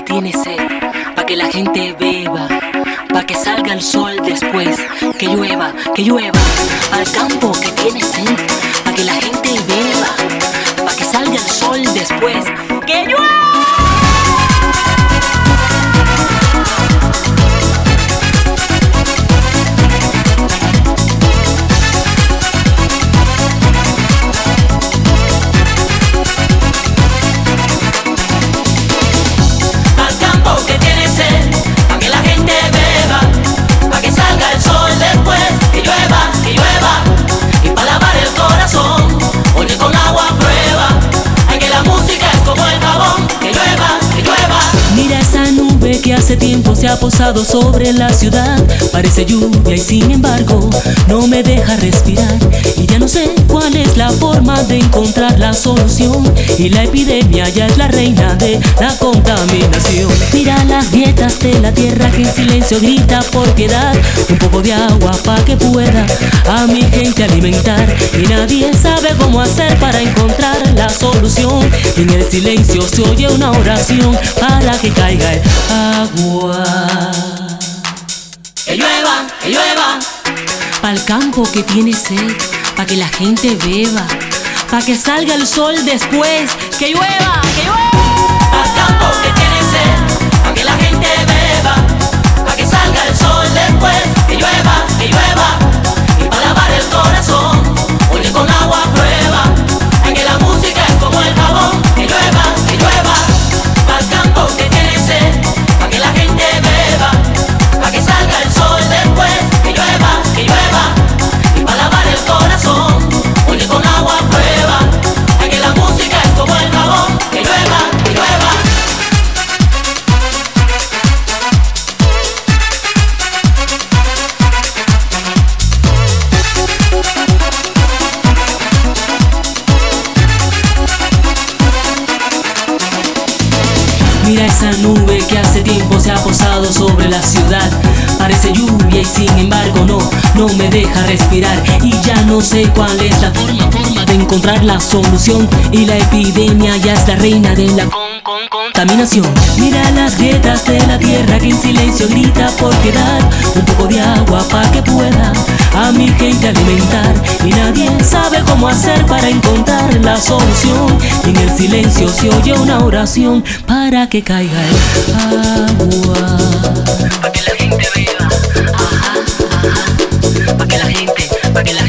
que tiene sed, pa' que la gente beba, pa' que salga el sol después, que llueva, al campo que tiene sed, pa' que la gente beba, pa' que salga el sol después, que llueva. Que hace tiempo se ha posado sobre la ciudad. Parece lluvia y sin embargo no me deja respirar. Y ya no sé cuál es la forma de encontrar la solución. Y la epidemia ya es la reina de la contaminación. Mira las grietas de la tierra que en silencio grita por piedad. Un poco de agua pa' que pueda a mi gente alimentar. Y nadie sabe cómo hacer para encontrar la solución. En el silencio se oye una oración para que caiga el agua. Que llueva, pa'l campo que tiene sed, pa' que la gente beba, pa' que salga el sol después. Que llueva, pa'l campo que tiene sed, pa' que la gente beba, pa' que salga el sol después. Que llueva, y pa' lavar el corazón, oye con agua prueba, ay que la música es como el jabón. Que llueva, pa'l campo que tiene sed, pa' que la gente beba, pa' que salga el sol después. Que llueva, y pa' lavar el corazón, oye con agua prueba, ay que la música es como el jabón. Que llueva. Mira esa nube que hace tiempo se ha posado sobre la ciudad. Parece lluvia y sin embargo no me deja respirar. Y ya no sé cuál es la forma de encontrar la solución. Y la epidemia ya es la reina de la contaminación. Mira las grietas de la tierra que en silencio grita por piedad. Un poco de agua pa' que pueda a mi gente alimentar. Y nadie sabe cómo hacer para encontrar la solución. Y en el silencio se oye una oración para que caiga el agua. Pa' que la gente beba, pa' que la gente